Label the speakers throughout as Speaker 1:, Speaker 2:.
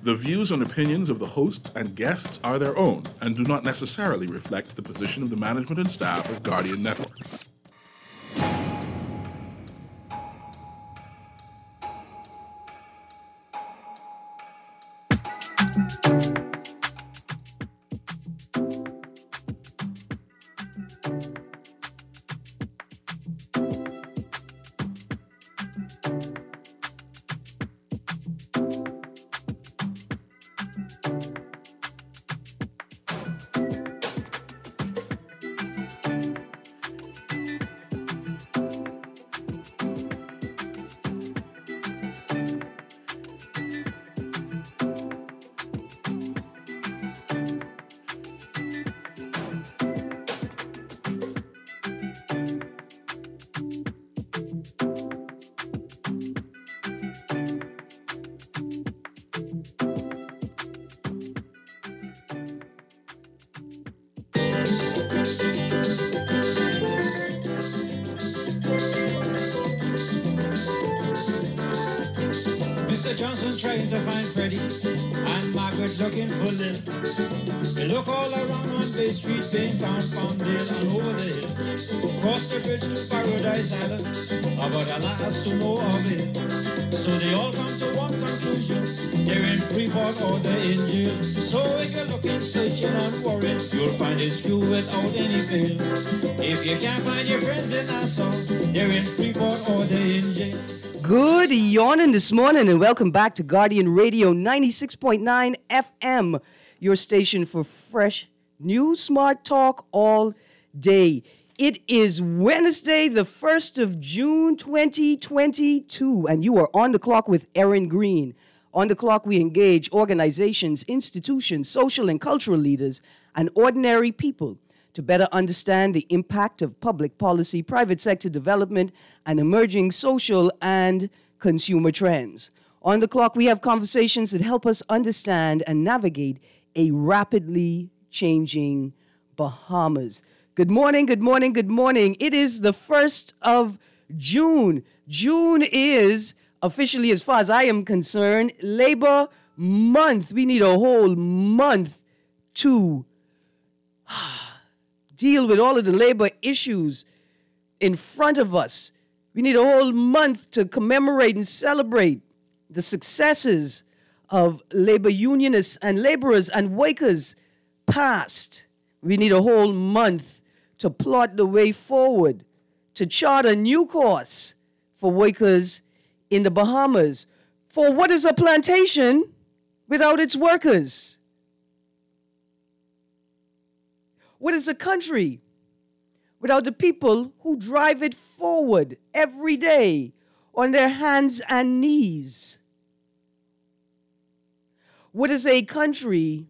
Speaker 1: The views and opinions of the hosts and guests are their own and do not necessarily reflect the position of the management and staff of Guardian Network.
Speaker 2: Mr. Johnson trying to find Freddie and Margaret looking for Lil. They look all around on Bay Street, Baintown, Palmdale and over the hill. Cross the bridge to Paradise Island, but alas to no avail. So they all come to one conclusion, they're in Freeport or they're in jail. So if you're looking, searching and worrying, you'll find it's true without any fail. If you can't find your friends in Nassau, they're in Freeport or they're in jail.
Speaker 3: Good yawning this morning and welcome back to Guardian Radio 96.9 FM, your station for fresh news, smart talk all day. It is Wednesday, the 1st of June, 2022, and you are on the clock with Erin Green. On the clock, we engage organizations, institutions, social and cultural leaders, and ordinary people to better understand the impact of public policy, private sector development, and emerging social and consumer trends. On the clock, we have conversations that help us understand and navigate a rapidly changing Bahamas. Good morning, good morning, good morning. It is the 1st of June. June is, officially as far as I am concerned, Labor Month. We need a whole month to deal with all of the labor issues in front of us. We need a whole month to commemorate and celebrate the successes of labor unionists and laborers and workers past. We need a whole month to plot the way forward, to chart a new course for workers in the Bahamas. For what is a plantation without its workers? What is a country without the people who drive it forward every day on their hands and knees? What is a country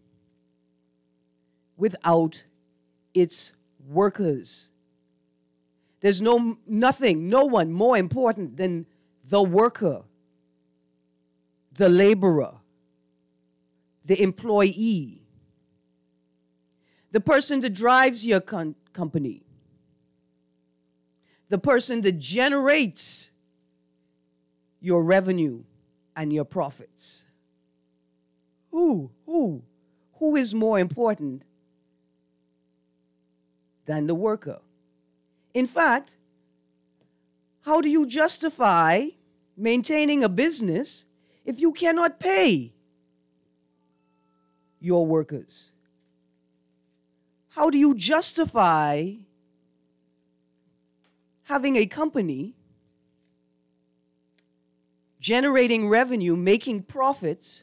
Speaker 3: without its workers? There's no one more important than the worker, the laborer, the employee, the person that drives your company, the person that generates your revenue and your profits. Who is more important than the worker? In fact, how do you justify maintaining a business if you cannot pay your workers? How do you justify having a company generating revenue, making profit?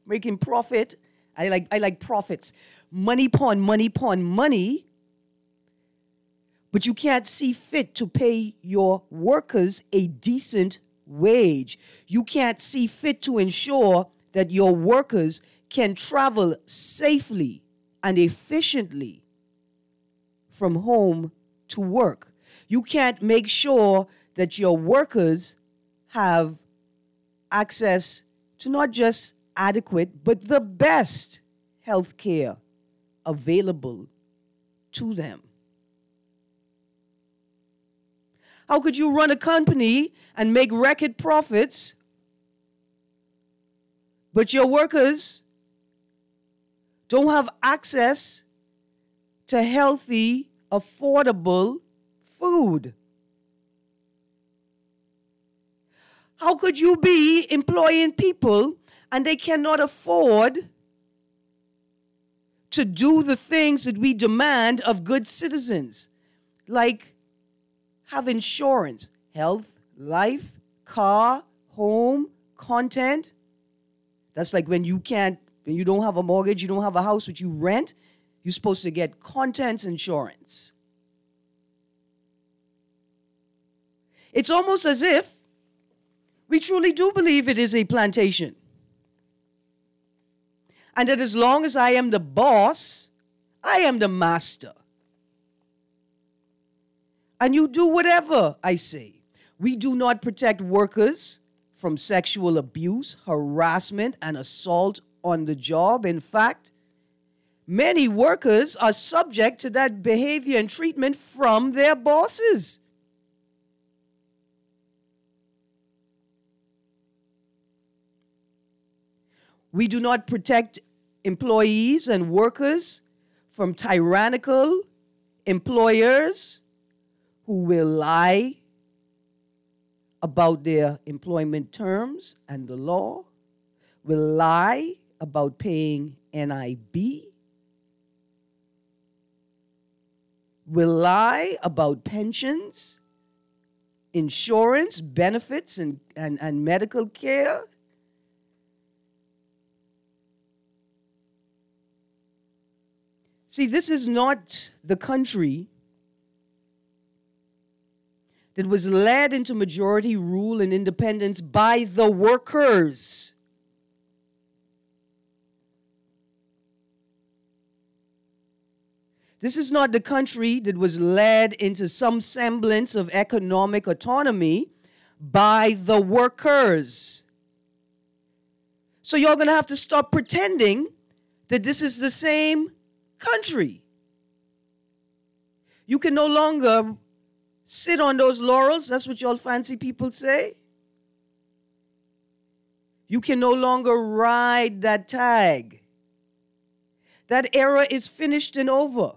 Speaker 3: I like profits. Money upon money. But you can't see fit to pay your workers a decent wage. You can't see fit to ensure that your workers can travel safely and efficiently from home to work. You can't make sure that your workers have access to not just adequate, but the best health care available to them. How could you run a company and make record profits, but your workers don't have access to healthy, affordable food. How could you be employing people and they cannot afford to do the things that we demand of good citizens, like have insurance, health, life, car, home, content? That's like when you don't have a mortgage, you don't have a house, but you rent, you're supposed to get contents insurance. It's almost as if we truly do believe it is a plantation. And that as long as I am the boss, I am the master. And you do whatever I say. We do not protect workers from sexual abuse, harassment, and assault on the job. In fact, many workers are subject to that behavior and treatment from their bosses. We do not protect employees and workers from tyrannical employers who will lie about their employment terms and the law, will lie about paying NIB, will lie about pensions, insurance, benefits, and medical care. See, this is not the country that was led into majority rule and independence by the workers. This is not the country that was led into some semblance of economic autonomy by the workers. So you're going to have to stop pretending that this is the same country. You can no longer sit on those laurels. That's what y'all fancy people say. You can no longer ride that tag. That era is finished and over.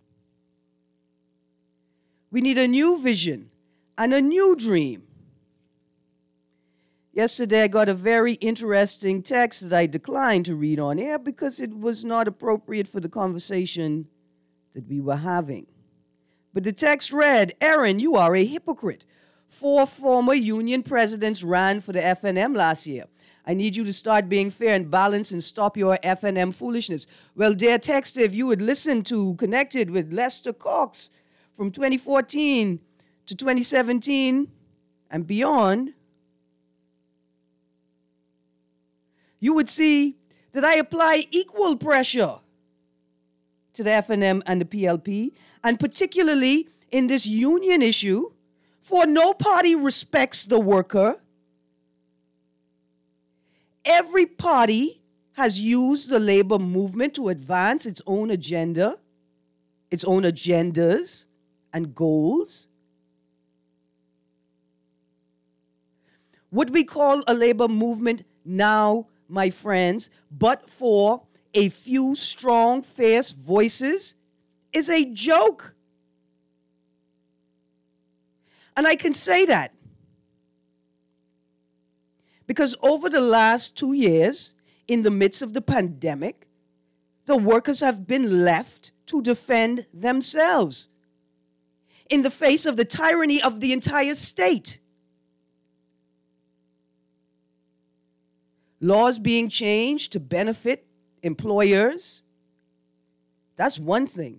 Speaker 3: We need a new vision and a new dream. Yesterday, I got a very interesting text that I declined to read on air because it was not appropriate for the conversation that we were having. But the text read, "Aaron, you are a hypocrite. 4 former union presidents ran for the FNM last year. I need you to start being fair and balanced and stop your FNM foolishness." Well, dear text, if you had listened to Connected with Lester Cox from 2014 to 2017 and beyond, you would see that I apply equal pressure to the FNM and the PLP, and particularly in this union issue, for no party respects the worker. Every party has used the labor movement to advance its own agenda, its own agendas and goals. What we call a labor movement now, my friends, but for a few strong, fierce voices, is a joke. And I can say that because over the last 2 years, in the midst of the pandemic, the workers have been left to defend themselves in the face of the tyranny of the entire state. Laws being changed to benefit employers, that's one thing.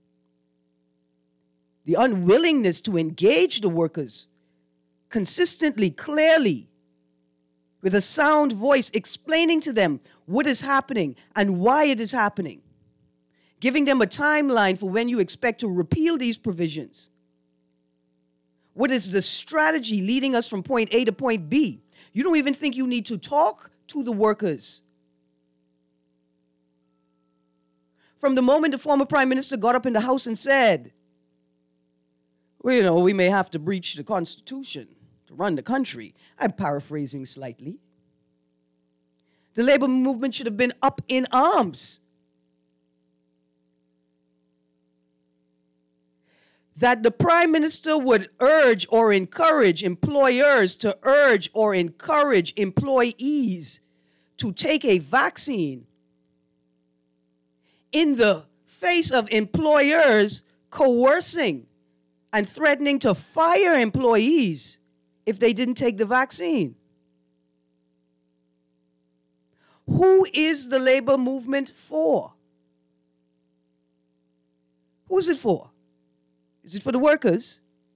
Speaker 3: The unwillingness to engage the workers consistently, clearly, with a sound voice, explaining to them what is happening and why it is happening, giving them a timeline for when you expect to repeal these provisions. What is the strategy leading us from point A to point B? You don't even think you need to talk to the workers. From the moment the former prime minister got up in the House and said, well, we may have to breach the Constitution to run the country. I'm paraphrasing slightly. The labor movement should have been up in arms that the Prime Minister would urge or encourage employers to urge or encourage employees to take a vaccine in the face of employers coercing and threatening to fire employees if they didn't take the vaccine. Who is the labor movement for? Who is it for? Is it for the workers?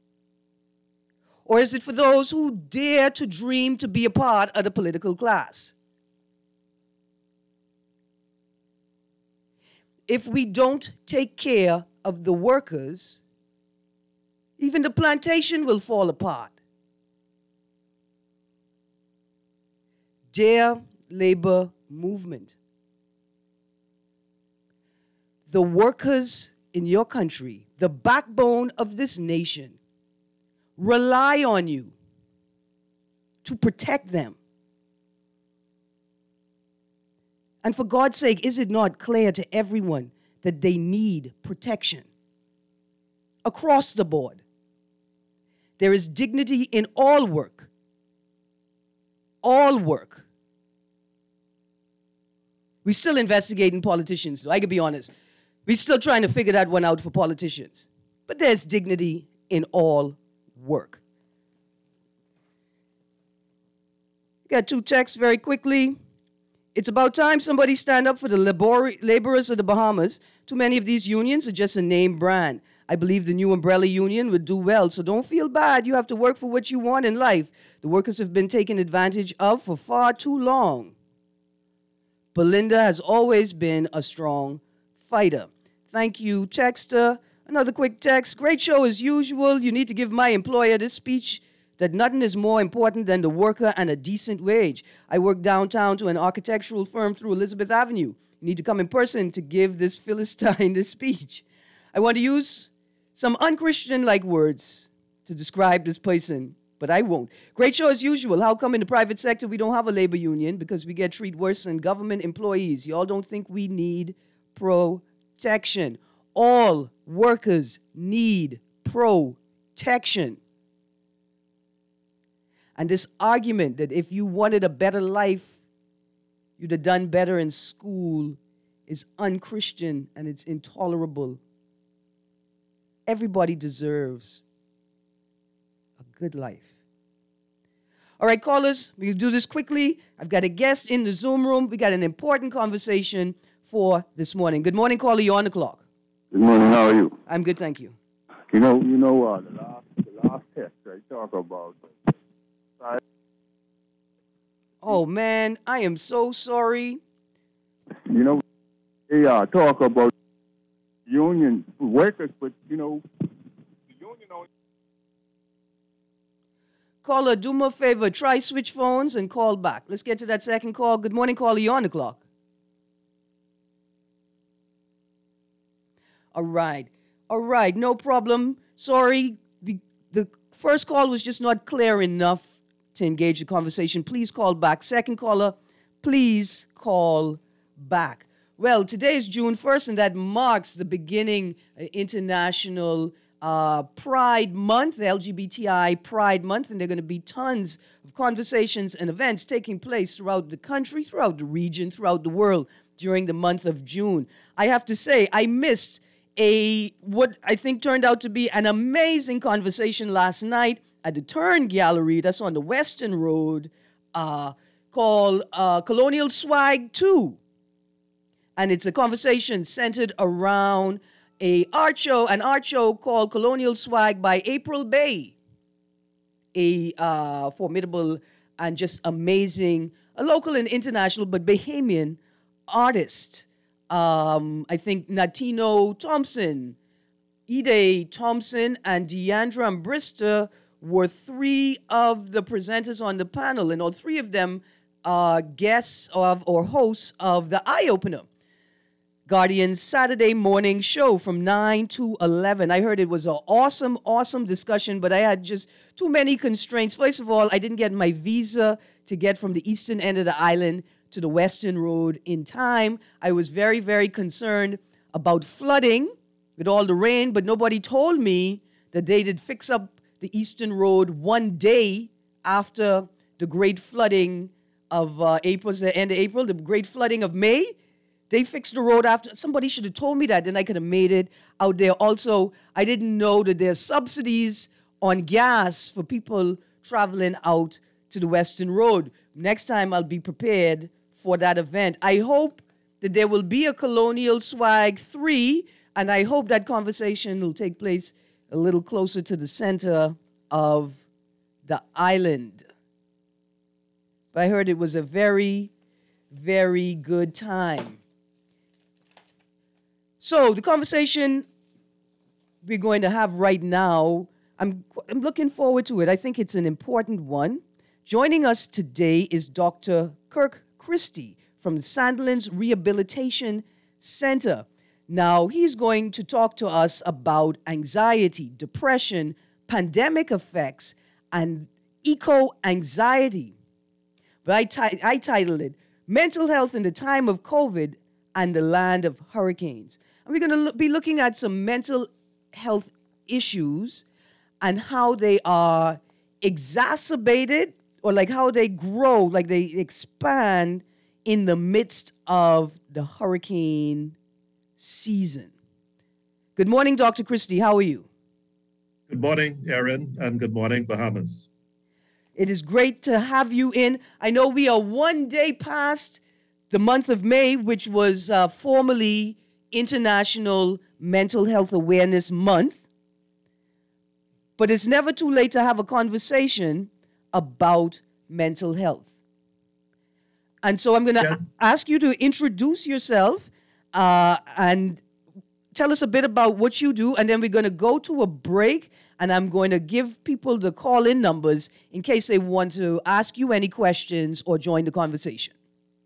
Speaker 3: Or is it for those who dare to dream to be a part of the political class? If we don't take care of the workers, even the plantation will fall apart. Dear labor movement, the workers in your country, the backbone of this nation, rely on you to protect them. And for God's sake, is it not clear to everyone that they need protection? Across the board. There is dignity in all work. All work. We're still investigating politicians, though. I can be honest. We're still trying to figure that one out for politicians. But there's dignity in all work. Got two texts very quickly. It's about time somebody stand up for the laborers of the Bahamas. Too many of these unions are just a name brand. I believe the new umbrella union would do well, so don't feel bad. You have to work for what you want in life. The workers have been taken advantage of for far too long. Belinda has always been a strong fighter. Thank you, texter. Another quick text. Great show as usual. You need to give my employer this speech that nothing is more important than the worker and a decent wage. I work downtown to an architectural firm through Elizabeth Avenue. You need to come in person to give this Philistine this speech. I want to use some unchristian-like words to describe this person, but I won't. Great show as usual. How come in the private sector we don't have a labor union? Because we get treated worse than government employees. Y'all don't think we need protection. All workers need protection. And this argument that if you wanted a better life, you'd have done better in school is unchristian and it's intolerable. Everybody deserves a good life. All right, callers, we'll do this quickly. I've got a guest in the Zoom room. We got an important conversation for this morning. Good morning, caller. You're on the clock.
Speaker 4: Good morning. How are you?
Speaker 3: I'm good, thank you.
Speaker 4: The last test I talk about.
Speaker 3: Oh, man, I am so sorry.
Speaker 4: They talk about union workers, but, the union only...
Speaker 3: Caller, do me a favor. Try switch phones and call back. Let's get to that second call. Good morning, caller. You're on the clock. All right. No problem. Sorry. The first call was just not clear enough to engage the conversation. Please call back. Second caller, please call back. Well, today is June 1st, and that marks the beginning International Pride Month, the LGBTI Pride Month, and there are going to be tons of conversations and events taking place throughout the country, throughout the region, throughout the world during the month of June. I have to say, I missed what I think turned out to be an amazing conversation last night at the Turn Gallery, that's on the Western Road, called Colonial Swag 2. And it's a conversation centered around an art show called Colonial Swag by April Bay, a formidable and just amazing, a local and international, but Bahamian artist. I think Natino Thompson, Ide Thompson, and Deandra Brister were three of the presenters on the panel, and all three of them are guests or hosts of the Eye Opener, Guardian's Saturday morning show from 9 to 11. I heard it was an awesome discussion, but I had just too many constraints. First of all, I didn't get my visa to get from the eastern end of the island to the Western Road in time. I was very, very concerned about flooding with all the rain, but nobody told me that they did fix up the Eastern Road one day after the great flooding of April, the end of April, the great flooding of May. They fixed the road after. Somebody should have told me that, then I could have made it out there. Also, I didn't know that there's subsidies on gas for people traveling out to the Western Road. Next time, I'll be prepared for that event. I hope that there will be a Colonial Swag 3, and I hope that conversation will take place a little closer to the center of the island. But I heard it was a very, very good time. So the conversation we're going to have right now, I'm looking forward to it. I think it's an important one. Joining us today is Dr. Kirk Christie from the Sandilands Rehabilitation Center. Now, he's going to talk to us about anxiety, depression, pandemic effects, and eco-anxiety. But I titled it, Mental Health in the Time of COVID and the Land of Hurricanes. And we're going to be looking at some mental health issues and how they are exacerbated or like how they grow, like they expand in the midst of the hurricane season. Good morning, Dr. Christie. How are you?
Speaker 5: Good morning, Erin, and good morning, Bahamas.
Speaker 3: It is great to have you in. I know we are one day past the month of May, which was formerly International Mental Health Awareness Month. But it's never too late to have a conversation about mental health. And so I'm going to ask you to introduce yourself and tell us a bit about what you do. And then we're going to go to a break. And I'm going to give people the call-in numbers in case they want to ask you any questions or join the conversation.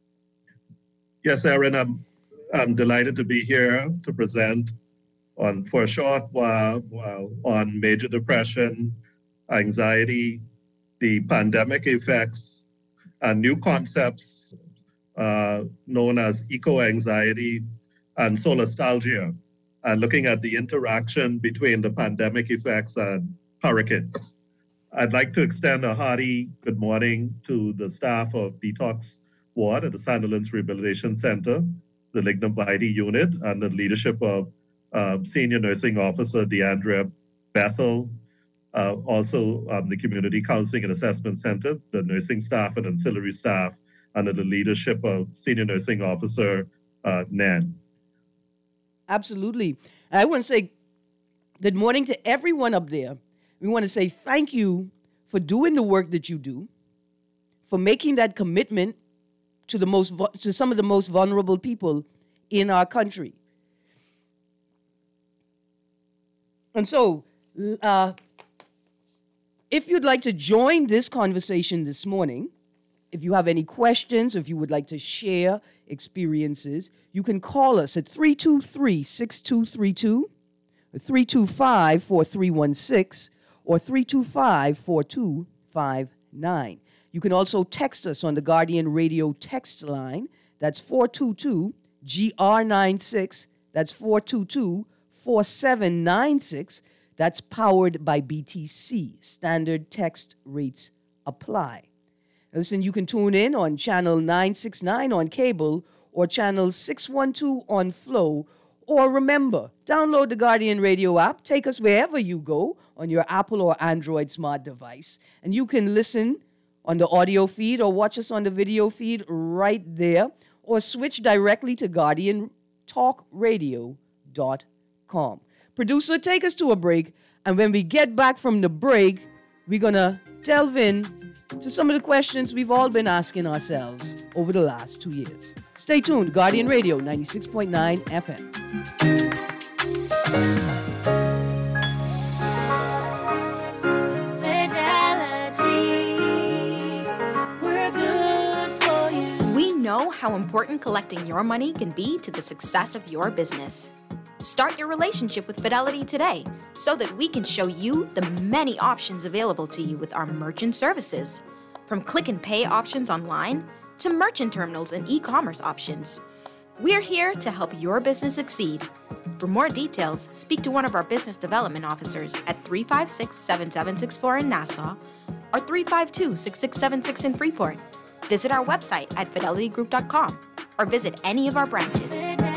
Speaker 5: Yes, Erin, I'm delighted to be here to present for a short while on major depression, anxiety, the pandemic effects, and new concepts known as eco-anxiety and solastalgia, and looking at the interaction between the pandemic effects and hurricanes. I'd like to extend a hearty good morning to the staff of Detox Ward at the Sandilands Rehabilitation Center, the Lignum Vitae unit, and the leadership of Senior Nursing Officer DeAndrea Bethel, also the Community Counseling and Assessment Center, the nursing staff and ancillary staff, under the leadership of Senior Nursing Officer Nan.
Speaker 3: Absolutely. I want to say good morning to everyone up there. We want to say thank you for doing the work that you do, for making that commitment to some of the most vulnerable people in our country. And so, if you'd like to join this conversation this morning, if you have any questions, if you would like to share experiences, you can call us at 323-6232, 325-4316, or 325-4259. You can also text us on the Guardian Radio text line. That's 422-GR96. That's 422-4796. That's powered by BTC. Standard text rates apply. Listen, you can tune in on channel 969 on cable or channel 612 on Flow. Or remember, download the Guardian Radio app. Take us wherever you go on your Apple or Android smart device. And you can listen on the audio feed or watch us on the video feed right there. Or switch directly to GuardianTalkRadio.com. Producer, take us to a break. And when we get back from the break, we're going to delve in to some of the questions we've all been asking ourselves over the last 2 years. Stay tuned. Guardian Radio 96.9 FM.
Speaker 6: We're good for you. We know how important collecting your money can be to the success of your business. Start your relationship with Fidelity today so that we can show you the many options available to you with our merchant services. From click and pay options online to merchant terminals and e-commerce options. We're here to help your business succeed. For more details, speak to one of our business development officers at 356-7764 in Nassau or 352-6676 in Freeport. Visit our website at fidelitygroup.com or visit any of our branches.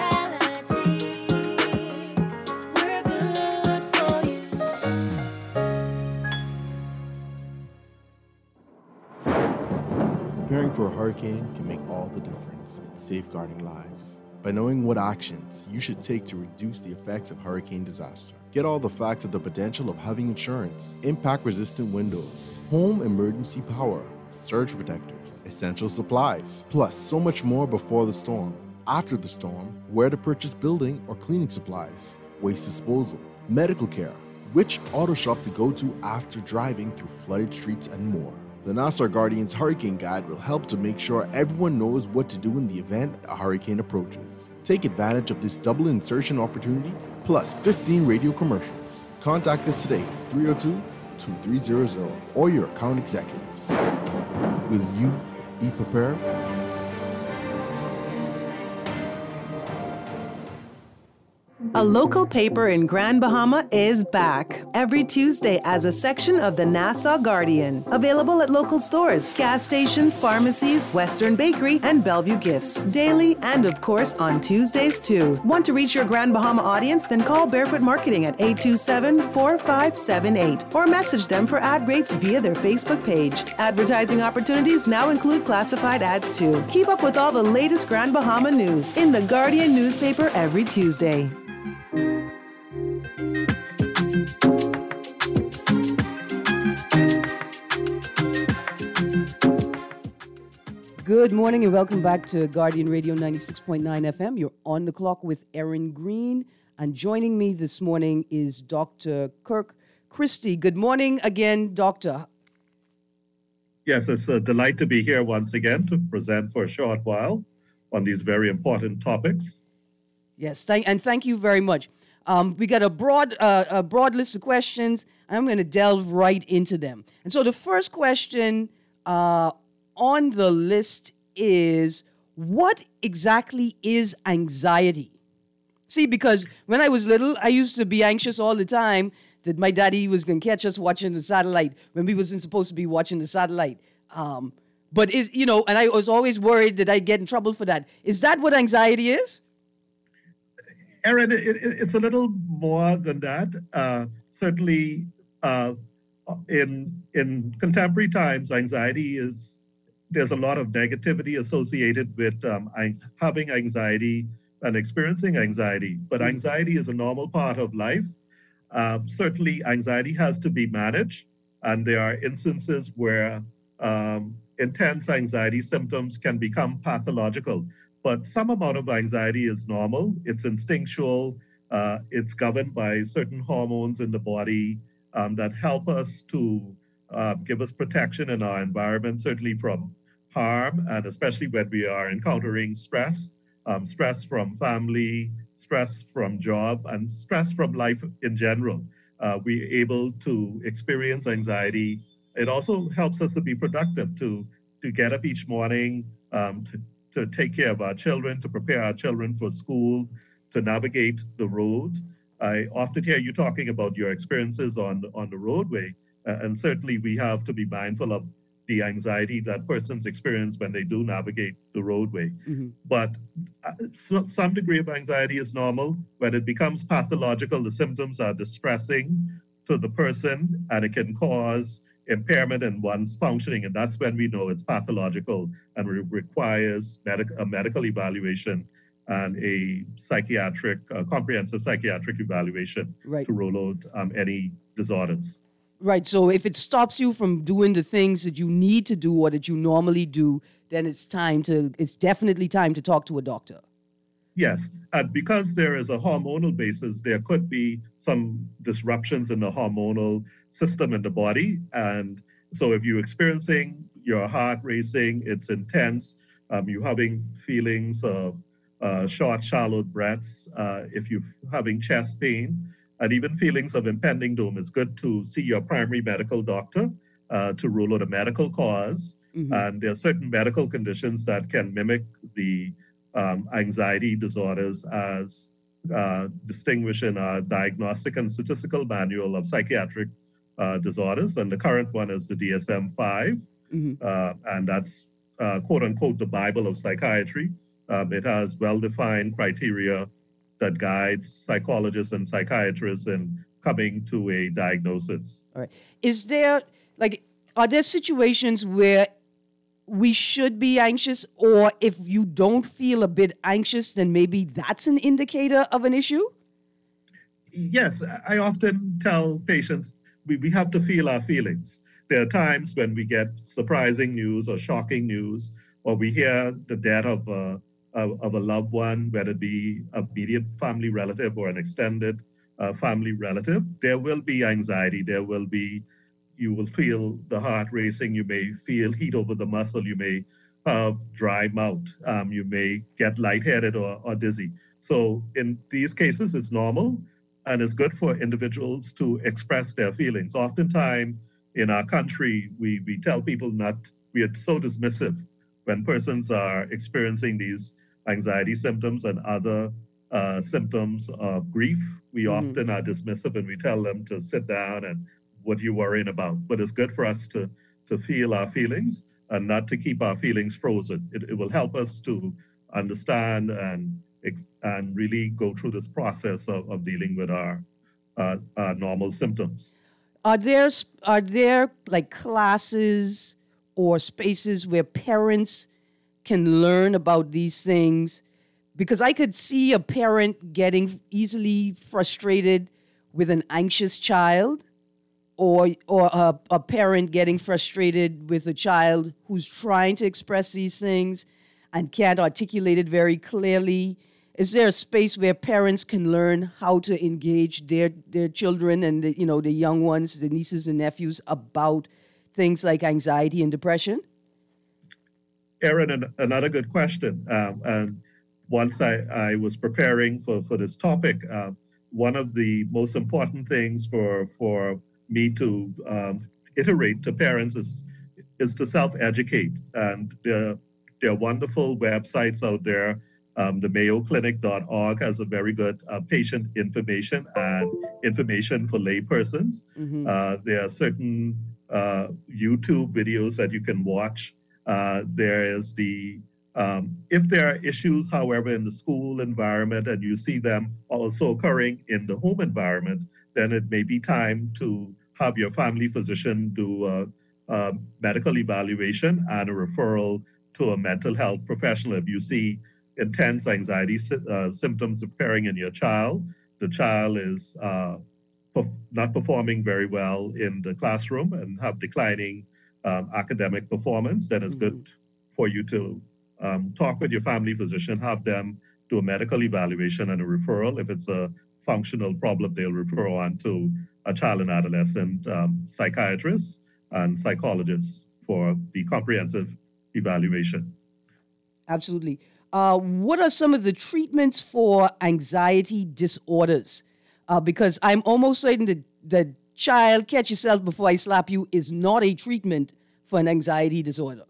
Speaker 7: Preparing for a hurricane can make all the difference in safeguarding lives. By knowing what actions you should take to reduce the effects of hurricane disaster, get all the facts of the potential of having insurance, impact-resistant windows, home emergency power, surge protectors, essential supplies, plus so much more before the storm, after the storm, where to purchase building or cleaning supplies, waste disposal, medical care, which auto shop to go to after driving through flooded streets, and more. The Nassau Guardian's Hurricane Guide will help to make sure everyone knows what to do in the event a hurricane approaches. Take advantage of this double insertion opportunity plus 15 radio commercials. Contact us today at 302-2300 or your account executives. Will you be prepared?
Speaker 8: A local paper in Grand Bahama is back every Tuesday as a section of the Nassau Guardian. Available at local stores, gas stations, pharmacies, Western Bakery, and Bellevue Gifts. Daily and, of course, on Tuesdays too. Want to reach your Grand Bahama audience? Then call Barefoot Marketing at 827-4578 or message them for ad rates via their Facebook page. Advertising opportunities now include classified ads too. Keep up with all the latest Grand Bahama news in the Guardian newspaper every Tuesday.
Speaker 3: Good morning and welcome back to Guardian Radio 96.9 FM. You're on the clock with Erin Green. And joining me this morning is Dr. Kirk Christie. Good morning again, Doctor.
Speaker 5: Yes, it's a delight to be here once again to present for a short while on these very important topics.
Speaker 3: Yes, thank you very much. We got a broad list of questions. I'm going to delve right into them. And so the first question on the list is, what exactly is anxiety? See, because when I was little, I used to be anxious all the time that my daddy was going to catch us watching the satellite when we wasn't supposed to be watching the satellite. But and I was always worried that I'd get in trouble for that. Is that what anxiety is?
Speaker 5: Erin, it's a little more than that. Certainly, in contemporary times, there's a lot of negativity associated with having anxiety and experiencing anxiety. But anxiety is a normal part of life. Certainly, anxiety has to be managed, and there are instances where intense anxiety symptoms can become pathological. But some amount of anxiety is normal. It's instinctual. It's governed by certain hormones in the body that help us to give us protection in our environment, certainly from harm, and especially when we are encountering stress, stress from family, stress from job, and stress from life in general. We're able to experience anxiety. It also helps us to be productive, to get up each morning, to take care of our children, to prepare our children for school, to navigate the road. I often hear you talking about your experiences on the roadway, and certainly we have to be mindful of the anxiety that persons experience when they do navigate the roadway. Mm-hmm. But some degree of anxiety is normal. When it becomes pathological, the symptoms are distressing to the person, and it can cause impairment in one's functioning, and that's when we know it's pathological and requires a medical evaluation and a comprehensive psychiatric evaluation to rule out any disorders.
Speaker 3: Right. So if it stops you from doing the things that you need to do or that you normally do, then it's definitely time to talk to a doctor.
Speaker 5: Yes, and because there is a hormonal basis, there could be some disruptions in the hormonal system in the body. And so if you're experiencing your heart racing, it's intense, you're having feelings of short, shallow breaths, if you're having chest pain, and even feelings of impending doom, it's good to see your primary medical doctor to rule out a medical cause. Mm-hmm. And there are certain medical conditions that can mimic the anxiety disorders as distinguished in our Diagnostic and Statistical Manual of Psychiatric Disorders. And the current one is the DSM-5. And that's quote unquote the Bible of psychiatry. It has well-defined criteria that guides psychologists and psychiatrists in coming to a diagnosis.
Speaker 3: All right. Are there situations where we should be anxious, or if you don't feel a bit anxious, then maybe that's an indicator of an issue?
Speaker 5: Yes, I often tell patients we have to feel our feelings. There are times when we get surprising news or shocking news, or we hear the death of a loved one, whether it be a immediate family relative or an extended family relative. There will be anxiety. You will feel the heart racing. You may feel heat over the muscle. You may have dry mouth. You may get lightheaded or dizzy. So in these cases, it's normal, and it's good for individuals to express their feelings. Oftentimes in our country, we tell people we are so dismissive when persons are experiencing these anxiety symptoms and other symptoms of grief. We often are dismissive, and we tell them to sit down and what you're worrying about. But it's good for us to feel our feelings and not to keep our feelings frozen. It will help us to understand and really go through this process of dealing with our normal symptoms.
Speaker 3: Are there like classes or spaces where parents can learn about these things? Because I could see a parent getting easily frustrated with an anxious child, or a parent getting frustrated with a child who's trying to express these things and can't articulate it very clearly. Is there a space where parents can learn how to engage their children and the young ones, the nieces and nephews, about things like anxiety and depression?
Speaker 5: Erin, another good question. And once I was preparing for this topic, one of the most important things for me to iterate to parents is to self-educate. And there are wonderful websites out there. The mayoclinic.org has a very good patient information and information for laypersons. There are certain YouTube videos that you can watch. There is if there are issues, however, in the school environment and you see them also occurring in the home environment, then it may be time to have your family physician do a medical evaluation and a referral to a mental health professional. If you see intense anxiety symptoms appearing in your child, the child is not performing very well in the classroom and have declining academic performance, then it's good for you to talk with your family physician, have them do a medical evaluation and a referral. If it's a functional problem, they'll refer on to a child and adolescent psychiatrist and psychologist for the comprehensive evaluation.
Speaker 3: Absolutely. What are some of the treatments for anxiety disorders? Because I'm almost certain that child, catch yourself before I slap you, is not a treatment for an anxiety disorder.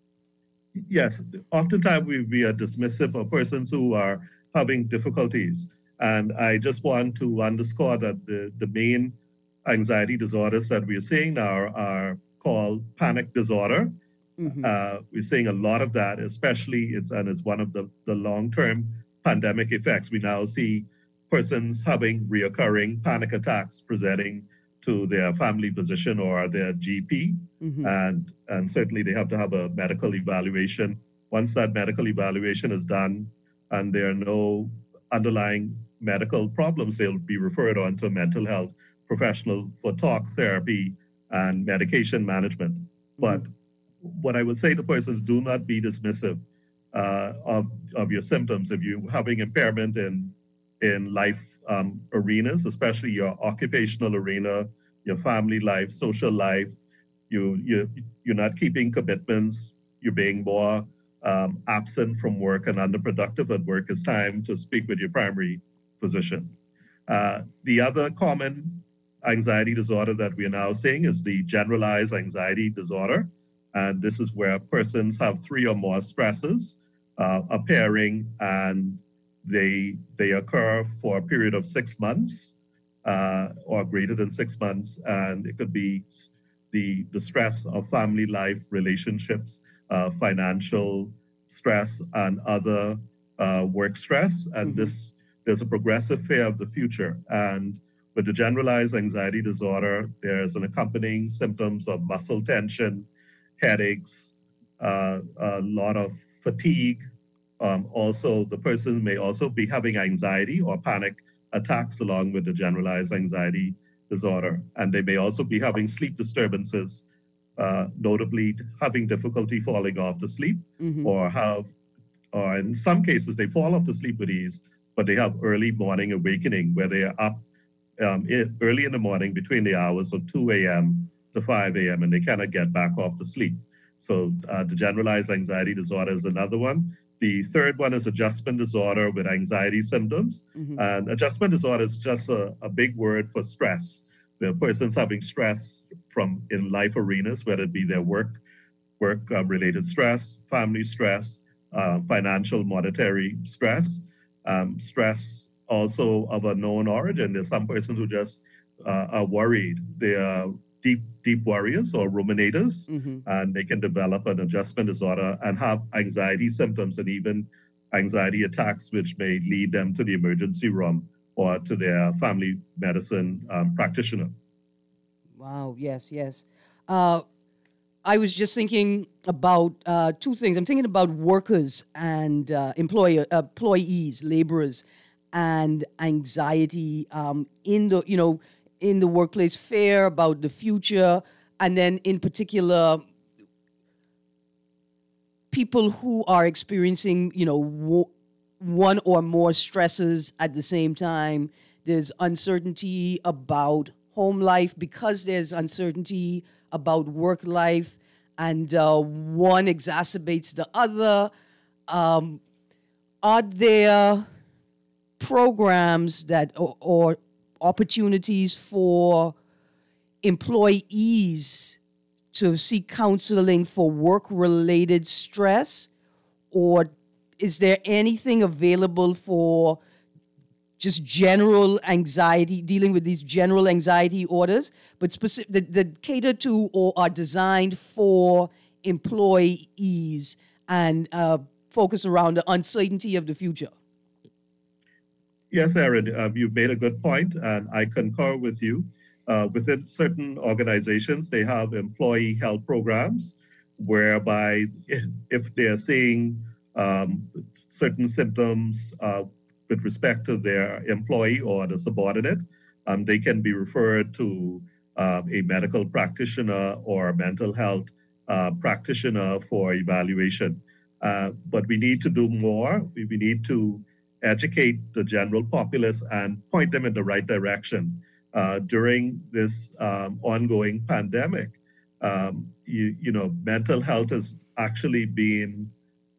Speaker 5: Yes, oftentimes we are dismissive of persons who are having difficulties. And I just want to underscore that the main anxiety disorders that we're seeing now are called panic disorder. We're seeing a lot of that, especially it's one of the long-term pandemic effects. We now see persons having reoccurring panic attacks presenting to their family physician or their GP, and certainly they have to have a medical evaluation. Once that medical evaluation is done and there are no underlying medical problems, they'll be referred on to a mental health professional for talk therapy and medication management. But what I would say to persons, do not be dismissive of your symptoms. If you're having impairment in life arenas, especially your occupational arena, your family life, social life, you're not keeping commitments, you're being more absent from work and underproductive at work, it's time to speak with your primary physician. The other common anxiety disorder that we are now seeing is the generalized anxiety disorder. And this is where persons have 3 or more stresses appearing, and they occur for a period of 6 months or greater than 6 months, and it could be the stress of family life, relationships, financial stress, and other work stress. And there's a progressive fear of the future. And with the generalized anxiety disorder, there's an accompanying symptoms of muscle tension, headaches, a lot of fatigue. Also, the person may also be having anxiety or panic attacks along with the generalized anxiety disorder. And they may also be having sleep disturbances, notably having difficulty falling off to sleep, or in some cases, they fall off to sleep with ease, but they have early morning awakening where they are up early in the morning between the hours of 2 a.m. to 5 a.m. and they cannot get back off to sleep. So the generalized anxiety disorder is another one. The third one is adjustment disorder with anxiety symptoms. And adjustment disorder is just a big word for stress. The person's having stress from in life arenas, whether it be their work-related stress, family stress, financial, monetary stress, stress also of a known origin. There's some persons who just are worried. They are deep worriers or ruminators, and they can develop an adjustment disorder and have anxiety symptoms and even anxiety attacks, which may lead them to the emergency room or to their family medicine practitioner.
Speaker 3: Wow, yes. I was just thinking about two things. I'm thinking about workers and employees, laborers, and anxiety in the workplace, fear about the future, and then in particular, people who are experiencing, one or more stresses at the same time. There's uncertainty about home life because there's uncertainty about work life, and one exacerbates the other. Are there programs that or opportunities for employees to seek counseling for work-related stress, or is there anything available for just general anxiety, dealing with these general anxiety orders, but specific that cater to or are designed for employees and focus around the uncertainty of the future?
Speaker 5: Yes, Erin, you've made a good point, and I concur with you. Within certain organizations, they have employee health programs whereby if they're seeing certain symptoms with respect to their employee or the subordinate, they can be referred to a medical practitioner or a mental health practitioner for evaluation. But we need to do more. We need to educate the general populace and point them in the right direction. During this ongoing pandemic, mental health has actually been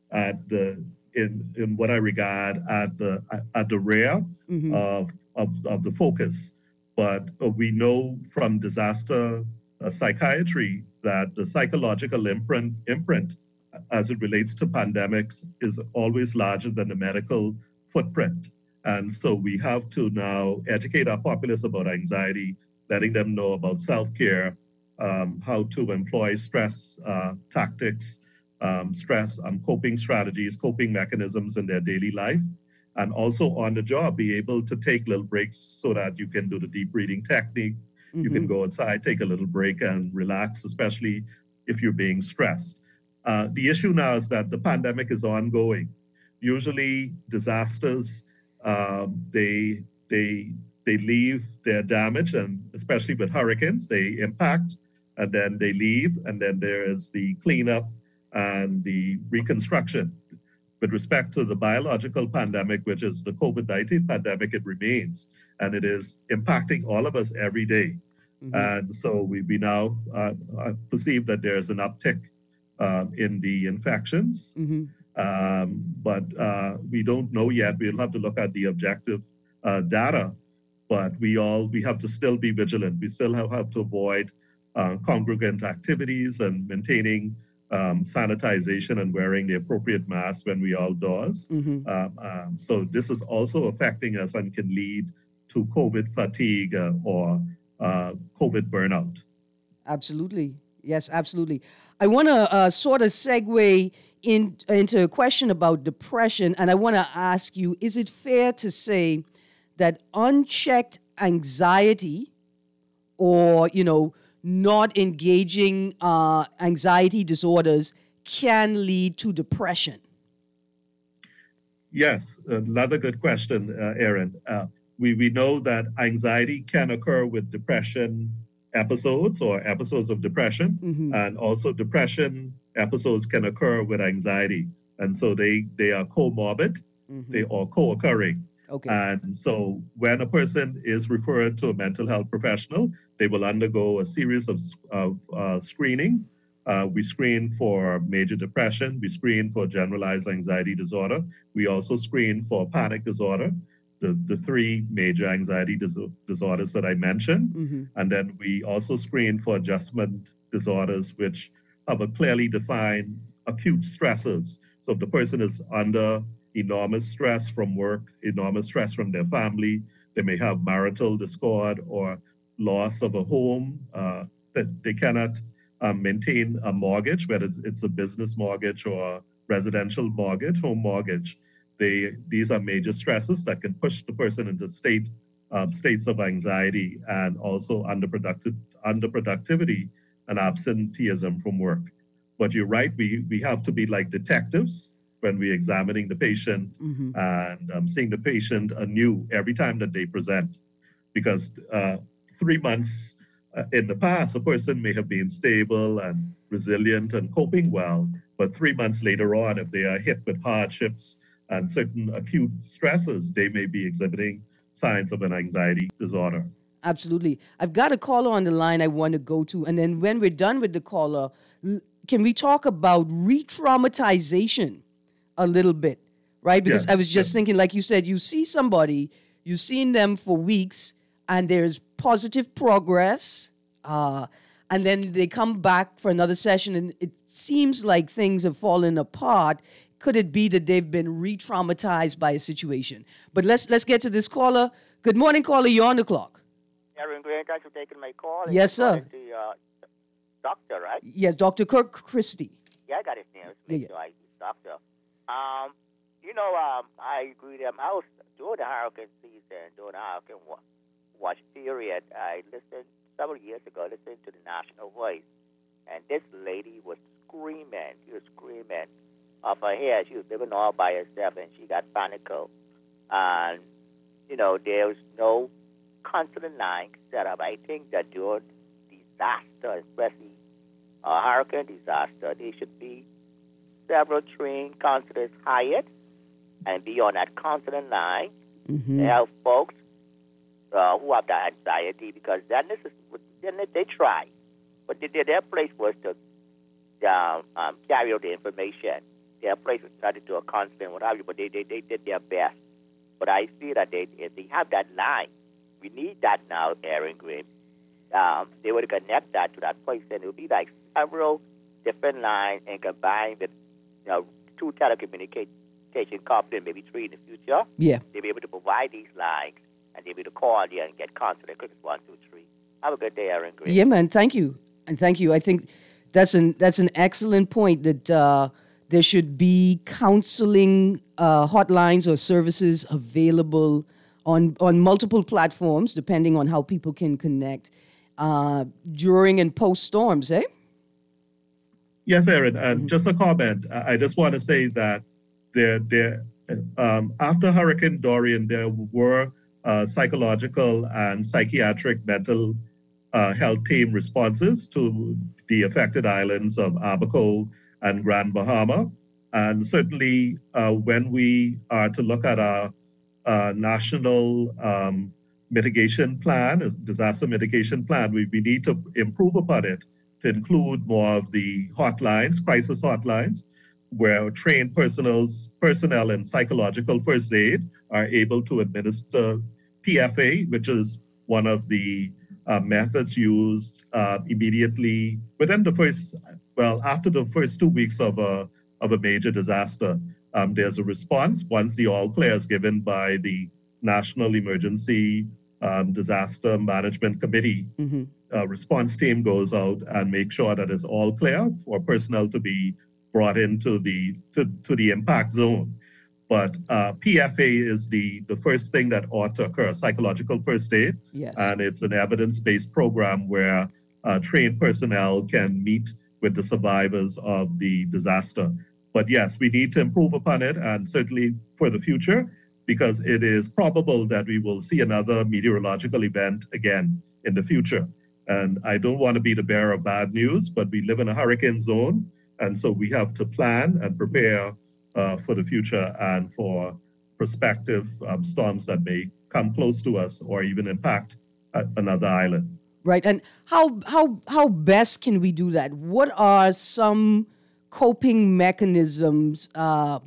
Speaker 5: in what I regard at the rear of the focus. But we know from disaster psychiatry that the psychological imprint as it relates to pandemics is always larger than the medical footprint. And so we have to now educate our populace about anxiety, letting them know about self-care, how to employ stress tactics, stress coping strategies, coping mechanisms in their daily life, and also on the job, be able to take little breaks so that you can do the deep breathing technique. You can go outside, take a little break and relax, especially if you're being stressed. The issue now is that the pandemic is ongoing. Usually disasters, they leave their damage, and especially with hurricanes, they impact and then they leave, and then there is the cleanup and the reconstruction. With respect to the biological pandemic, which is the COVID-19 pandemic, it remains, and it is impacting all of us every day. And so we now perceive that there's an uptick in the infections. But we don't know yet. We'll have to look at the objective data, but we have to still be vigilant. We still have to avoid congregant activities and maintaining sanitization and wearing the appropriate mask when we are outdoors. So this is also affecting us and can lead to COVID fatigue or COVID burnout.
Speaker 3: Absolutely. Yes, absolutely. I want to sort of segue into a question about depression, and I want to ask you, is it fair to say that unchecked anxiety or, not engaging anxiety disorders can lead to depression?
Speaker 5: Yes, another good question, Aaron. We know that anxiety can occur with depression episodes or episodes of depression, and also depression episodes can occur with anxiety. And so they are comorbid, they are co-occurring.
Speaker 3: Okay.
Speaker 5: And so when a person is referred to a mental health professional, they will undergo a series of screening. We screen for major depression. We screen for generalized anxiety disorder. We also screen for panic disorder, the three major anxiety disorders that I mentioned. And then we also screen for adjustment disorders, which have a clearly defined acute stressors. So if the person is under enormous stress from work, enormous stress from their family, they may have marital discord or loss of a home, that they cannot maintain a mortgage, whether it's a business mortgage or residential mortgage, home mortgage. These are major stresses that can push the person into states of anxiety and also underproductivity and absenteeism from work. But you're right, we have to be like detectives when we're examining the patient and seeing the patient anew every time that they present. Because 3 months in the past, a person may have been stable and resilient and coping well, but 3 months later on, if they are hit with hardships and certain acute stresses, they may be exhibiting signs of an anxiety disorder.
Speaker 3: Absolutely. I've got a caller on the line I want to go to, and then when we're done with the caller, can we talk about re-traumatization a little bit, right? Because I was just thinking, like you said, you see somebody, you've seen them for weeks, and there's positive progress, and then they come back for another session, and it seems like things have fallen apart. Could it be that they've been re-traumatized by a situation? But let's get to this caller. Good morning, caller. You're on the clock.
Speaker 9: Aaron Green, thanks for taking my call.
Speaker 3: Yes, sir.
Speaker 9: The doctor, right?
Speaker 3: Yes, Dr. Kirk Christie.
Speaker 9: Yeah, I got his name. So I doctor. I agree with him. I was during the hurricane season, during the hurricane watch period. I listened several years ago. Listened to the National Voice, and this lady was screaming. She was screaming off her head. She was living all by herself, and she got panical. And there was no counseling line set up. I think that during disaster, especially a hurricane disaster, there should be several trained counselors hired and be on that counseling line to help folks who have that anxiety, because then they try. But their place was to carry out the information. Their place was not to do a counseling, what have you, but they did their best. But I see that if they have that line, we need that now, Aaron Green. They would connect that to that person. It would be like several different lines and combined with 2 telecommunication companies, maybe 3 in the future.
Speaker 3: Yeah.
Speaker 9: They'll be able to provide these lines, and they'll be able to call you and get counseling. Quick 1, 2, 3. Have a good day, Aaron Green.
Speaker 3: Yeah, man. Thank you. And thank you. I think that's an excellent point that there should be counseling hotlines or services available on multiple platforms, depending on how people can connect during and post storms, eh?
Speaker 5: Yes, Aaron. And just a comment. I just want to say that after Hurricane Dorian, there were psychological and psychiatric mental health team responses to the affected islands of Abaco and Grand Bahama. And certainly when we are to look at our national mitigation plan, disaster mitigation plan, we need to improve upon it to include more of the hotlines, crisis hotlines, where trained personnel in psychological first aid are able to administer PFA, which is one of the methods used immediately within the first, well, after the first 2 weeks of a major disaster, there's a response. Once the all clear is given by the National Emergency Disaster Management Committee, response team goes out and makes sure that it's all clear for personnel to be brought into the impact zone. But PFA is the first thing that ought to occur, psychological first aid.
Speaker 3: Yes.
Speaker 5: And it's an evidence-based program where trained personnel can meet with the survivors of the disaster. But yes, we need to improve upon it, and certainly for the future, because it is probable that we will see another meteorological event again in the future. And I don't want to be the bearer of bad news, but we live in a hurricane zone, and so we have to plan and prepare for the future and for prospective storms that may come close to us or even impact another island.
Speaker 3: Right. And how best can we do that? What are some coping mechanisms? Well,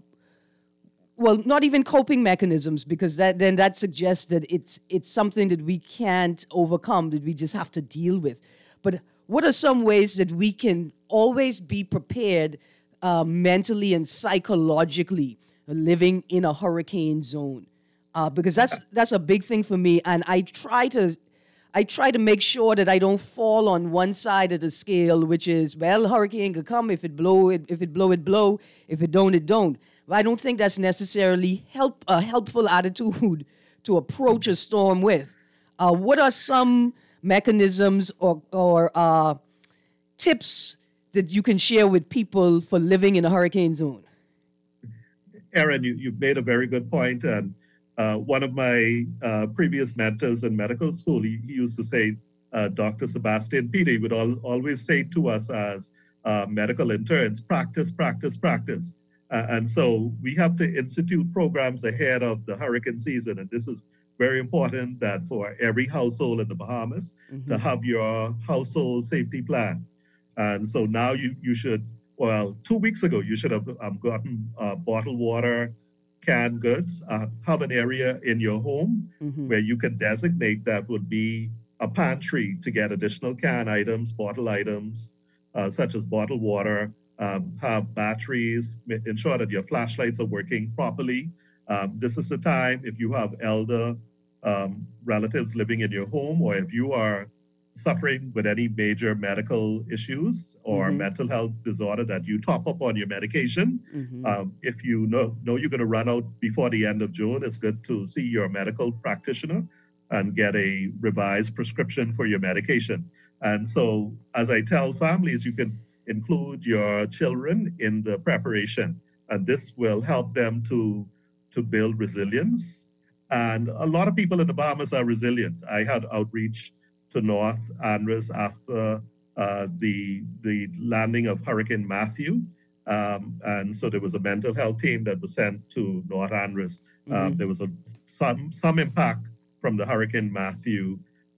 Speaker 3: not even coping mechanisms, because that suggests that it's something that we can't overcome, that we just have to deal with. But what are some ways that we can always be prepared mentally and psychologically living in a hurricane zone? Because that's a big thing for me, and I try to make sure that I don't fall on one side of the scale, which is, well, hurricane could come, if it blow, it blow, if it don't, it don't. But I don't think that's necessarily a helpful attitude to approach a storm with. What are some mechanisms or tips that you can share with people for living in a hurricane zone?
Speaker 5: Aaron, you've made a very good point. And one of my previous mentors in medical school, he used to say, Dr. Sebastian Pede would always say to us as medical interns, practice, practice, practice. And so we have to institute programs ahead of the hurricane season. And this is very important, that for every household in the Bahamas to have your household safety plan. And so now you should, well, 2 weeks ago, you should have gotten bottled water, canned goods, have an area in your home where you can designate that would be a pantry to get additional canned items, bottle items, such as bottled water, have batteries, ensure that your flashlights are working properly. This is the time, if you have elder relatives living in your home, or if you are suffering with any major medical issues or mental health disorder, that you top up on your medication. If you know you're going to run out before the end of June, it's good to see your medical practitioner and get a revised prescription for your medication. And so, as I tell families, you can include your children in the preparation, and this will help them to build resilience. And a lot of people in the Bahamas are resilient. I had outreach to North Andros after the landing of Hurricane Matthew. And so there was a mental health team that was sent to North Andros. There was some impact from the Hurricane Matthew,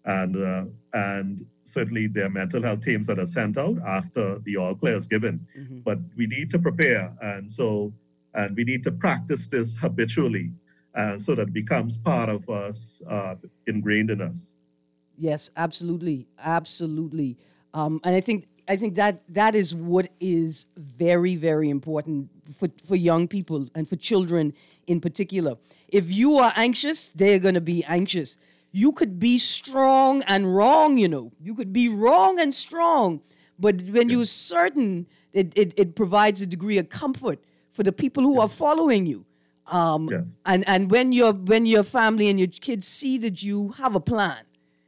Speaker 5: and certainly there are mental health teams that are sent out after the all clear is given. But we need to prepare, and we need to practice this habitually, so that it becomes part of us, ingrained in us.
Speaker 3: Yes, absolutely, absolutely. And I think that is what is very, very important for young people and for children in particular. If you are anxious, they're going to be anxious. You could be strong and wrong, You could be wrong and strong, but when you're certain, it provides a degree of comfort for the people who are following you. And when your family and your kids see that you have a plan,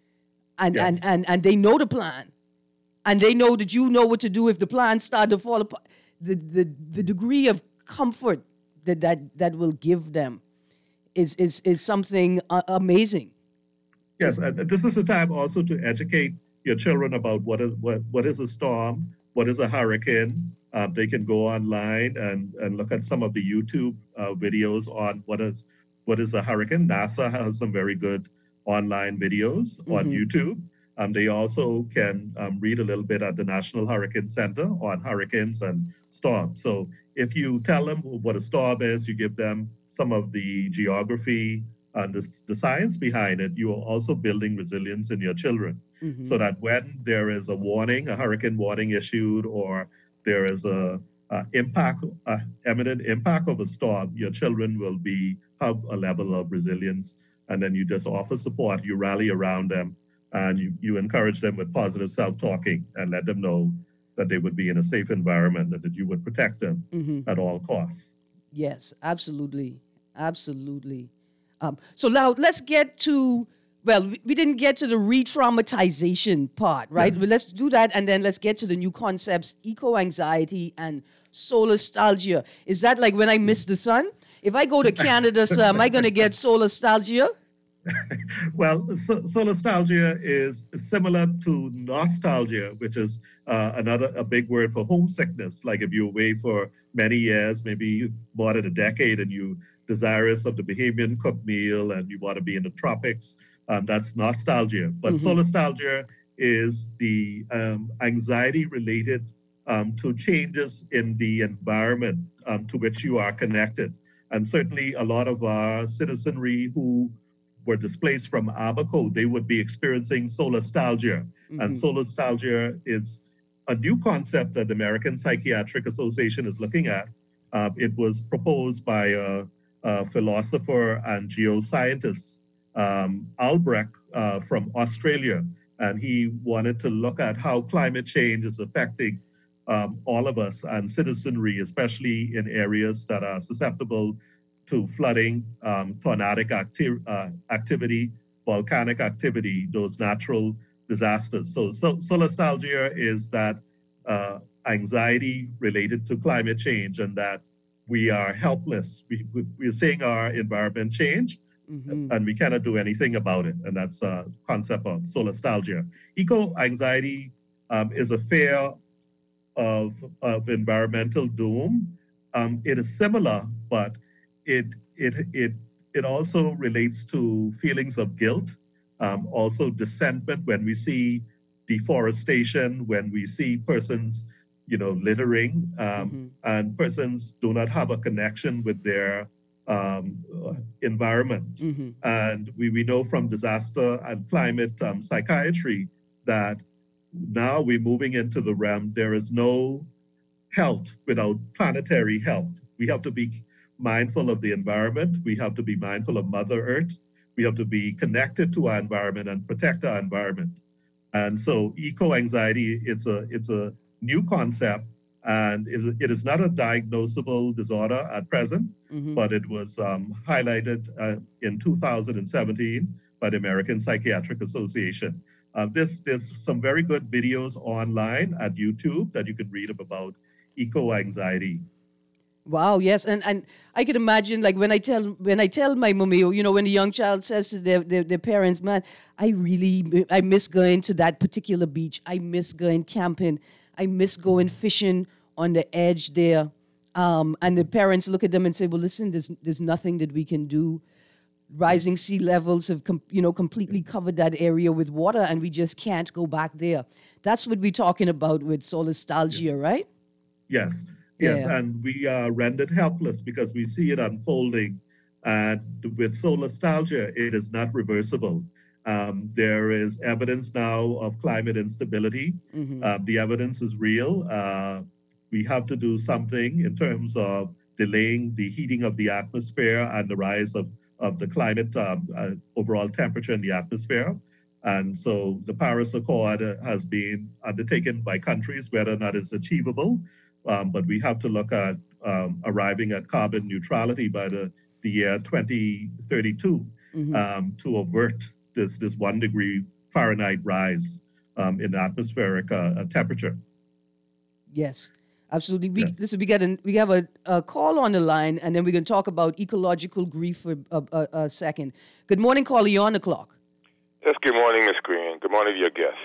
Speaker 3: and they know the plan, and they know that you know what to do if the plan starts to fall apart, the degree of comfort that will give them is something amazing.
Speaker 5: Yes, and this is a time also to educate your children about what is a storm, what is a hurricane. They can go online and look at some of the YouTube videos on what is a hurricane. NASA has some very good online videos on YouTube. They also can read a little bit at the National Hurricane Center on hurricanes and storms. So if you tell them what a storm is, you give them some of the geography and the science behind it, you are also building resilience in your children, so that when there is a hurricane warning issued, or there is eminent impact of a storm, your children will have a level of resilience, and then you just offer support, you rally around them, and you encourage them with positive self-talking and let them know that they would be in a safe environment and that you would protect them at all costs.
Speaker 3: Yes, absolutely. Absolutely. So now let's get to, well, we didn't get to the re-traumatization part, right?
Speaker 5: Yes.
Speaker 3: But let's do that, and then let's get to the new concepts, eco-anxiety and solastalgia. Is that like when I miss the sun? If I go to Canada, sir, am I going to get solastalgia?
Speaker 5: Well, solastalgia is similar to nostalgia, which is a big word for homesickness. Like if you're away for many years, maybe more than a decade, and you're desirous of the Bahamian cooked meal and you want to be in the tropics, that's nostalgia. But solastalgia is the anxiety related to changes in the environment to which you are connected. And certainly a lot of our citizenry who were displaced from Abaco, they would be experiencing solastalgia. And solastalgia is a new concept that the American Psychiatric Association is looking at. It was proposed by a philosopher and geoscientist, Albrecht from Australia. And he wanted to look at how climate change is affecting all of us and citizenry, especially in areas that are susceptible to flooding, tornadic activity, volcanic activity, those natural disasters. So solastalgia is that anxiety related to climate change, and that we are helpless. We're seeing our environment change, and we cannot do anything about it. And that's a concept of solastalgia. Eco-anxiety is a fear of environmental doom. It is similar, but it also relates to feelings of guilt, also dissentment when we see deforestation, when we see persons, littering, and persons do not have a connection with their environment. And we know from disaster and climate psychiatry that now we're moving into the realm, there is no health without planetary health. We have to be mindful of the environment. We have to be mindful of Mother Earth. We have to be connected to our environment and protect our environment. And so eco-anxiety, it's a new concept, and it is not a diagnosable disorder at present, but it was highlighted in 2017 by the American Psychiatric Association. There's some very good videos online at YouTube that you can read about eco-anxiety.
Speaker 3: Wow, yes, and I can imagine, like when I tell my mommy, when a young child says to their parents, man, I miss going to that particular beach. I miss going camping. I miss going fishing on the edge there. And the parents look at them and say, well, listen, there's nothing that we can do. Rising sea levels have completely covered that area with water, and we just can't go back there. That's what we're talking about with solastalgia, right?
Speaker 5: Yes. Yes, yeah. And we are rendered helpless because we see it unfolding. And with solastalgia, it is not reversible. There is evidence now of climate instability. The evidence is real. We have to do something in terms of delaying the heating of the atmosphere and the rise of the climate overall temperature in the atmosphere. And so the Paris Accord has been undertaken by countries, whether or not it's achievable. But we have to look at arriving at carbon neutrality by the year 2032 to avert this 1 degree Fahrenheit rise in atmospheric temperature.
Speaker 3: Yes, absolutely. Listen, we have a call on the line, and then we're going to talk about ecological grief for a second. Good morning, caller. You're on the clock.
Speaker 10: Yes, good morning, Ms. Green. Good morning to your guest.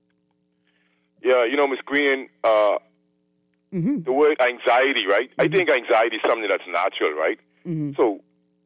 Speaker 10: Yeah, Ms. Green, the word anxiety, right? I think anxiety is something that's natural, right? So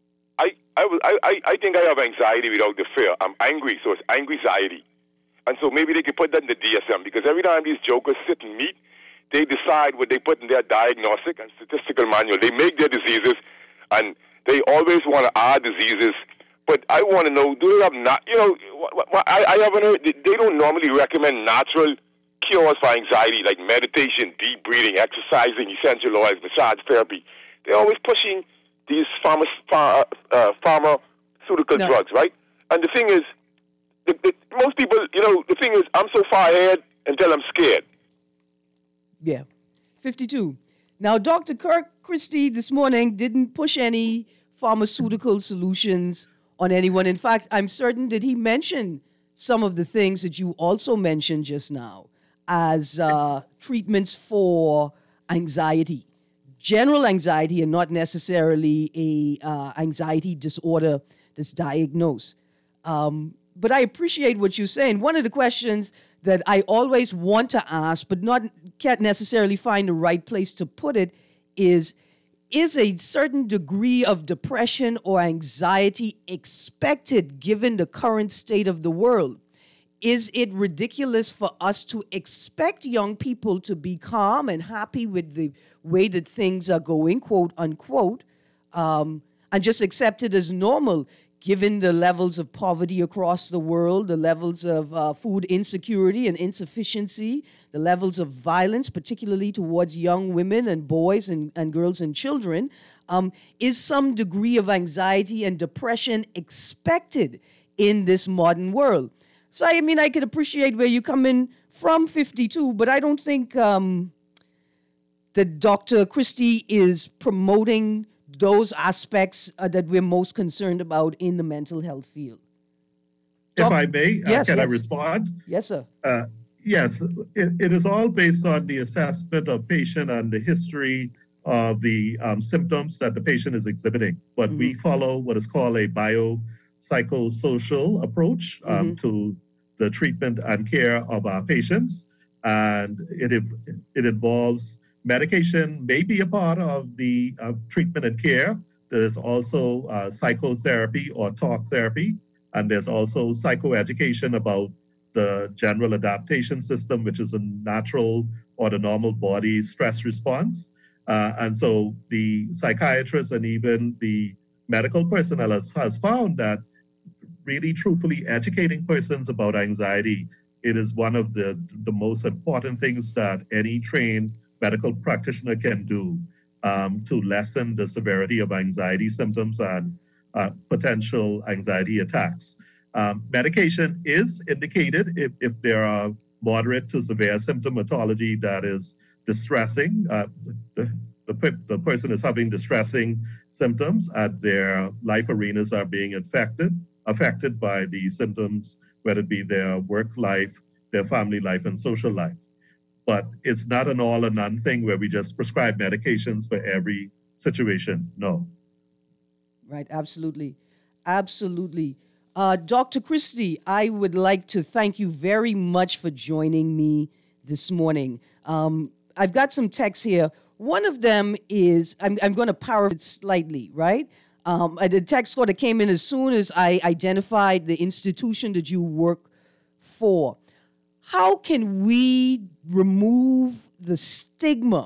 Speaker 10: I think I have anxiety without the fear. I'm angry, so it's anxiety. And so maybe they could put that in the DSM, because every time these jokers sit and meet, they decide what they put in their diagnostic and statistical manual. They make their diseases, and they always want to add diseases. But I want to know, do they have I haven't heard, they don't normally recommend natural cures for anxiety, like meditation, deep breathing, exercising, essential oils, massage therapy, they're always pushing these pharmaceutical drugs, right? And the thing is, most people, the thing is, I'm so far ahead until I'm scared.
Speaker 3: Yeah. 52. Now, Dr. Kirk Christie this morning didn't push any pharmaceutical solutions on anyone. In fact, I'm certain that he mentioned some of the things that you also mentioned just now as treatments for anxiety, general anxiety, and not necessarily a anxiety disorder that's diagnosed. But I appreciate what you're saying. One of the questions that I always want to ask, but can't necessarily find the right place to put it, is a certain degree of depression or anxiety expected given the current state of the world? Is it ridiculous for us to expect young people to be calm and happy with the way that things are going, quote unquote, and just accept it as normal, given the levels of poverty across the world, the levels of food insecurity and insufficiency, the levels of violence, particularly towards young women and boys and girls and children? Is some degree of anxiety and depression expected in this modern world? So, I mean, I could appreciate where you're coming from, 52, but I don't think that Dr. Christie is promoting those aspects that we're most concerned about in the mental health field.
Speaker 5: If I may,
Speaker 3: yes.
Speaker 5: I respond?
Speaker 3: Yes, sir.
Speaker 5: Yes, it is all based on the assessment of patient and the history of the symptoms that the patient is exhibiting. But we follow what is called a biopsychosocial approach to the treatment and care of our patients. And it involves medication, may be a part of the treatment and care. There's also psychotherapy or talk therapy. And there's also psychoeducation about the general adaptation system, which is a natural or the normal body stress response. And so the psychiatrist and even the medical personnel has found that really truthfully educating persons about anxiety, it is one of the most important things that any trained medical practitioner can do to lessen the severity of anxiety symptoms and potential anxiety attacks. Medication is indicated if there are moderate to severe symptomatology that is distressing. The person is having distressing symptoms and their life arenas are being affected by the symptoms, whether it be their work life, their family life, and social life. But it's not an all or none thing where we just prescribe medications for every situation. No.
Speaker 3: Right, absolutely. Absolutely. Dr. Christie, I would like to thank you very much for joining me this morning. I've got some texts here. One of them is, I'm going to paraphrase it slightly, right? The text sort of came in as soon as I identified the institution that you work for. How can we remove the stigma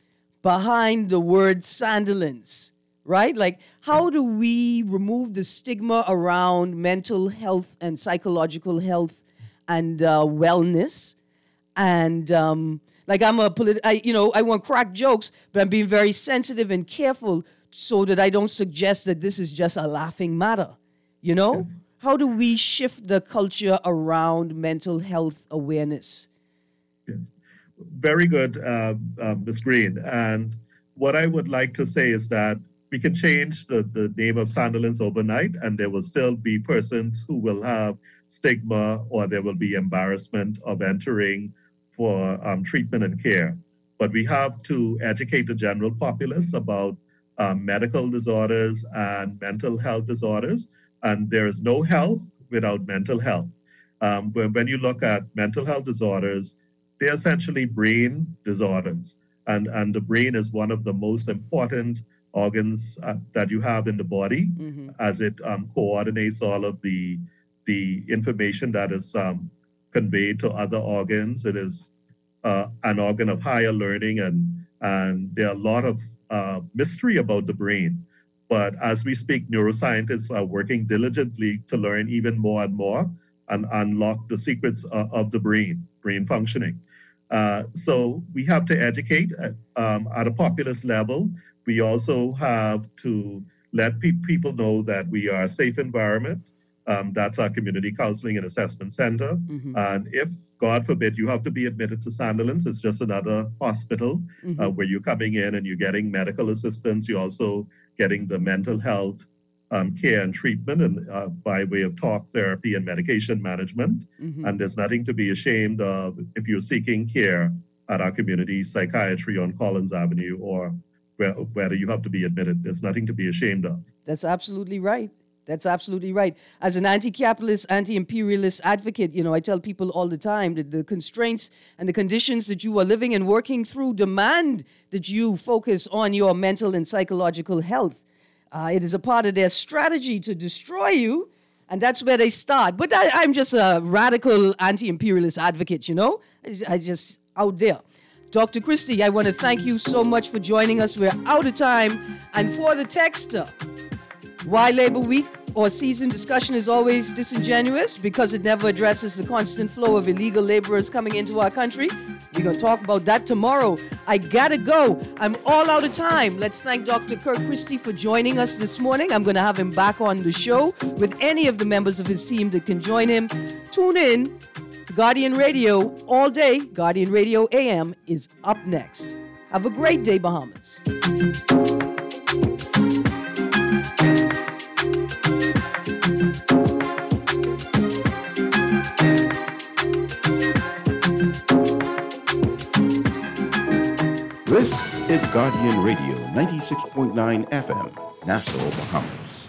Speaker 3: behind the word Sandilands, right? Like, how do we remove the stigma around mental health and psychological health and wellness? And like, I want crack jokes, but I'm being very sensitive and careful so that I don't suggest that this is just a laughing matter, you know? Yes. How do we shift the culture around mental health awareness?
Speaker 5: Yes. Very good, Ms. Green. And what I would like to say is that we can change the name of Sandilands overnight, and there will still be persons who will have stigma or there will be embarrassment of entering for treatment and care. But we have to educate the general populace about medical disorders and mental health disorders. And there is no health without mental health. When you look at mental health disorders, they're essentially brain disorders. And the brain is one of the most important organs that you have in the body, as it coordinates all of the information that is conveyed to other organs. It is an organ of higher learning, and there are a lot of mystery about the brain. But as we speak, neuroscientists are working diligently to learn even more and more and unlock the secrets of the brain functioning. So we have to educate at a populist level. We also have to let people know that we are a safe environment. That's our community counseling and assessment center. And if, God forbid, you have to be admitted to Sandilands, it's just another hospital where you're coming in and you're getting medical assistance. You're also getting the mental health care and treatment and by way of talk therapy and medication management. And there's nothing to be ashamed of if you're seeking care at our community psychiatry on Collins Avenue or whether you have to be admitted. There's nothing to be ashamed of.
Speaker 3: That's absolutely right. That's absolutely right. As an anti-capitalist, anti-imperialist advocate, I tell people all the time that the constraints and the conditions that you are living and working through demand that you focus on your mental and psychological health. It is a part of their strategy to destroy you, and that's where they start. But I'm just a radical anti-imperialist advocate, I just out there. Dr. Christie, I want to thank you so much for joining us. We're out of time. And for the texter, why Labor Week or season discussion is always disingenuous? Because it never addresses the constant flow of illegal laborers coming into our country. We're going to talk about that tomorrow. I gotta go. I'm all out of time. Let's thank Dr. Kirk Christie for joining us this morning. I'm going to have him back on the show with any of the members of his team that can join him. Tune in to Guardian Radio all day. Guardian Radio AM is up next. Have a great day, Bahamas.
Speaker 11: This is Guardian Radio 96.9 FM, Nassau, Bahamas.